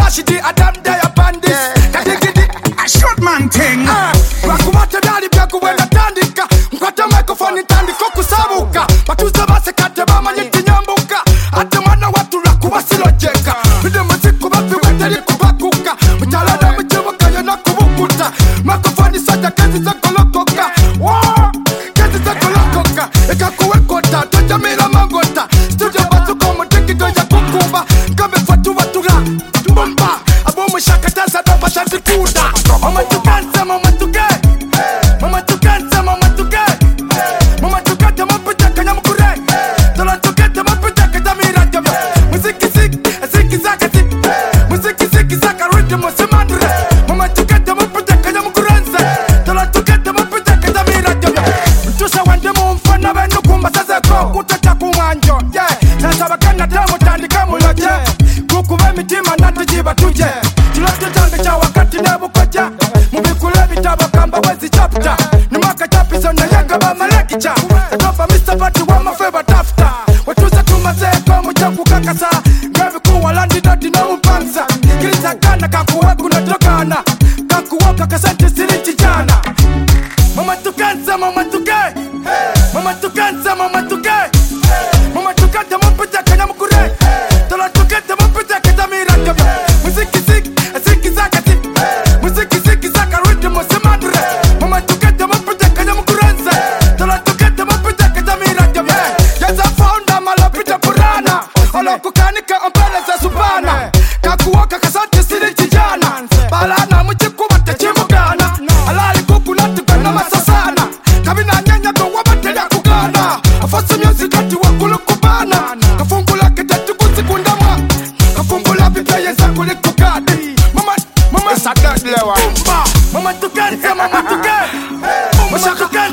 Rashidi Adam they are bandits. Kadigidi A short man thing. Wakumata dali byaku wenda tandika. Mkwata microphone tandika kusabuka. Batuza base kate bama nyiti nyambuka. Ate mwana watu rakuba silojeka. Bide muziki bapi weteri kubakuka. Mchalada mchibuka yana kubukuta. Microphone saja kezi za kolokoka. Kezi za kolokoka. Eka kuwekota toja mira mangota. Studio basuko mutiki toja kukuba. Kambe fatu watura mbomba. Abo mushaka tasa doba shanti kuda. Mama tukanza mama tuke. Mama tukanza mama tuke. Mama tukata mapita kanya mkure. Tola tukata mapita kanya miraja. Muziki ziki zaka ziki. Muziki ziki zaka rhythm semandre. Mama tukata mapita kanya mkurenze. Tola tukata mapita kanya miraja. Mtusa wande mumfana benu kumba sasa ko kutata kumanjo. Yeah, sasa bakana damu tandika muloje. Kukube mitima natujiba tuje. Tulotutanga cha wakati nebukoja. Mubikule bitabo kamba wezi chapter. Numaka chapizo na yanga ba malekicha. Topa Mr. Party wa my favorite after. Watuza tumaseko muchaku kakasa. Gavi kuwa landi doti na mpansa. Kiliza kana kakuwa kuna tokana. Kakuwa kakasante sirichi jana. Mama tukanza mama tuke. Mama tukanza mama tuke. Mama tukata mapita kanya mkure. Tola tukata mapita kanya miraja. Muziki ziki zaka ziki. Muziki ziki zaka rhythm semandre. Mama tukata mapita kanya mkurenze. Tola tukata mapita kanya miraja. Yaza fonda malapita purana. Olo kukanika ombele za subana. Kakuwaka kasante sirichi jana. Balana muchiku batachimugana. Alali kuku natukana masasana. Kabina nyanya kwa wabatela kugana. Afasa music ati wakulu kubana. Kafungula kitatu kusikundama. Kafungula bipeye za kulikukadi. Mama It's a deadly one. Mama tukanza mama tuke. Mama tukanza